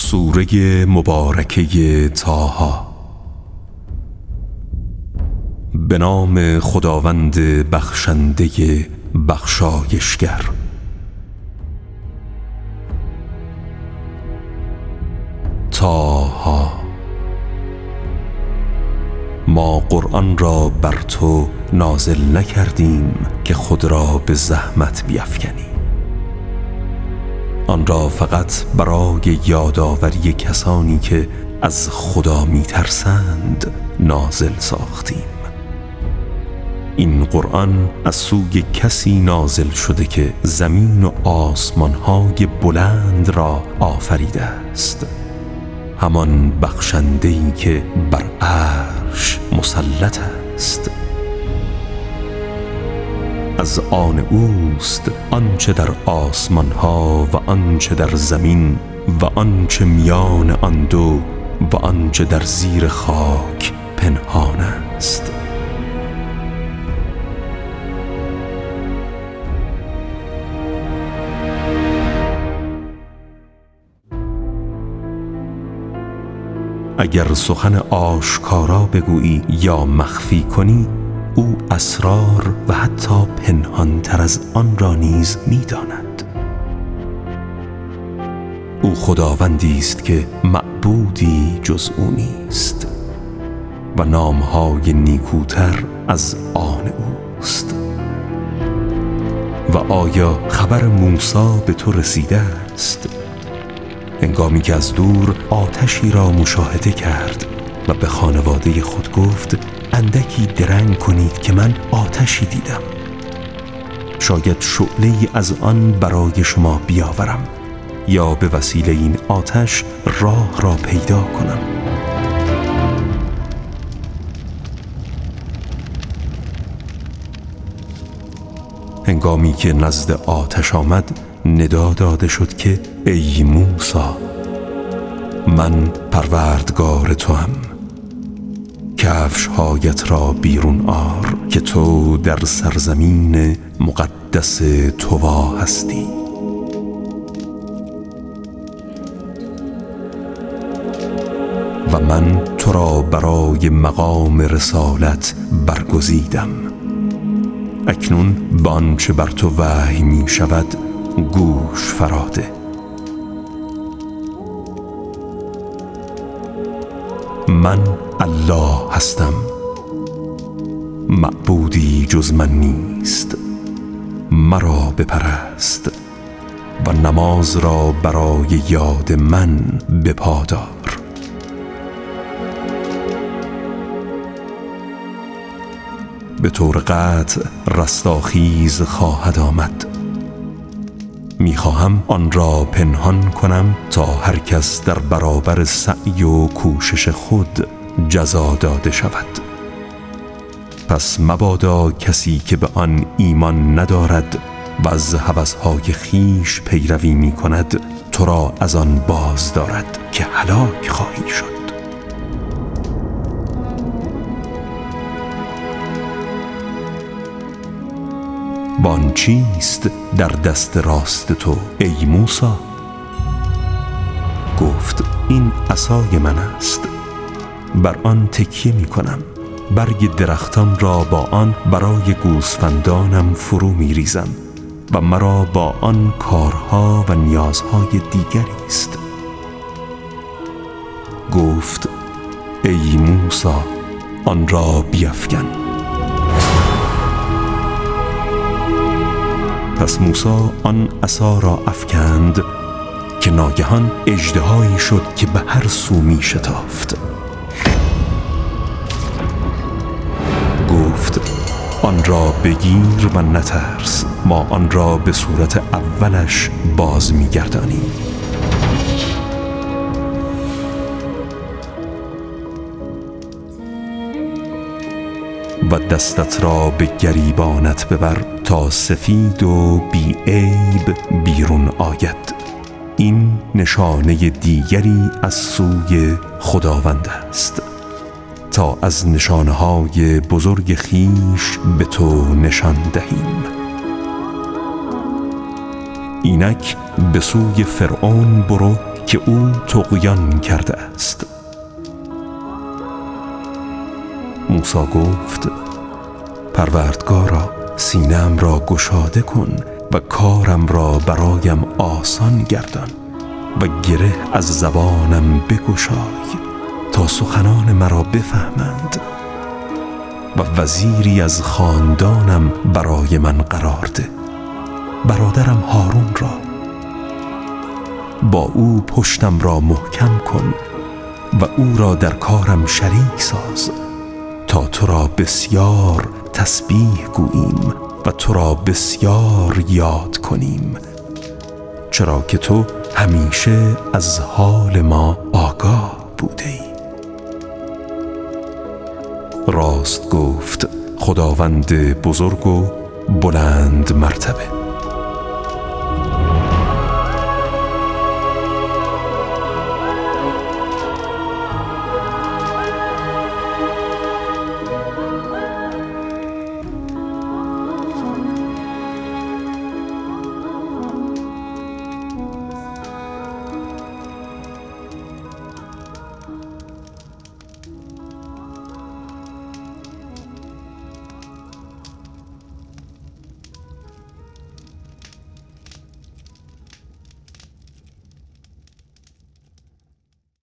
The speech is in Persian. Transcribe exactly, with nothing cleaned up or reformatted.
سوره مبارکه طه. به نام خداوند بخشنده بخشایشگر. طه. ما قرآن را بر تو نازل نکردیم که خود را به زحمت بیفکنی، آن را فقط برای یادآوری کسانی که از خدا می‌ترسند نازل ساختیم. این قرآن از سوی کسی نازل شده که زمین و آسمان‌های بلند را آفریده است، همان بخشنده‌ای که بر عرش مسلط است. از آن اوست آنچه در آسمان ها و آنچه در زمین و آنچه میان آن دو و آنچه در زیر خاک پنهان است. اگر سخن آشکارا بگویی یا مخفی کنی، او اسرار و حتی پنهان تر از آن را نیز می‌داند. او خداوندی است که معبودی جز او نیست و نام‌های نیکوتر از آن اوست. و آیا خبر موسی به تو رسیده است؟ هنگامی که از دور آتشی را مشاهده کرد و به خانواده خود گفت اندکی درنگ کنید که من آتشی دیدم، شاید شعله‌ای از آن برای شما بیاورم یا به وسیله این آتش راه را پیدا کنم. هنگامی که نزد آتش آمد ندا داده شد که ای موسی، من پروردگار توام، کفش‌هایت را بیرون آر که تو در سرزمین مقدس طوا هستی. و من تو را برای مقام رسالت برگزیدم. اکنون به آنچه بر تو وحی می شود گوش فراده. من الله هستم، معبودی جز من نیست، مرا بپرست و نماز را برای یاد من بپادار. به طور قطع رستاخیز خواهد آمد. میخواهم آن را پنهان کنم تا هر کس در برابر سعی و کوشش خود جزا داده شود. پس مبادا کسی که به آن ایمان ندارد و از هوس‌های خویش پیروی می کند تو را از آن باز دارد که هلاک خواهی شد. وان چیست در دست راست تو ای موسی؟ گفت این عصای من است، بر آن تکیه می کنم، برگ درختان را با آن برای گوسفندانم فرو می ریزم و مرا با آن کارها و نیازهای دیگری است. گفت ای موسی آن را بیفکن. پس موسی آن عصا را افکند که ناگهان اژدهایی شد که به هر سو می شتافت. گفت آن را بگیر و نترس، ما آن را به صورت اولش باز می گردانیم. و دستت را به گریبانت ببر تا سفید و بی عیب بیرون آید. این نشانه دیگری از سوی خداوند است تا از نشانه‌های بزرگ خویش به تو نشان دهیم. اینک به سوی فرعون برو که او طغیان کرده است. موسی گفت پروردگارا سینه‌ام را گشاده کن و کارم را برایم آسان گردان و گره از زبانم بگشای تا سخنان مرا بفهمند و وزیری از خاندانم برای من قرار ده، برادرم هارون را. با او پشتم را محکم کن و او را در کارم شریک ساز تا تو را بسیار تسبیح گوییم و تو را بسیار یاد کنیم، چرا که تو همیشه از حال ما آگاه بوده ای. راست گفت خداوند بزرگ و بلند مرتبه.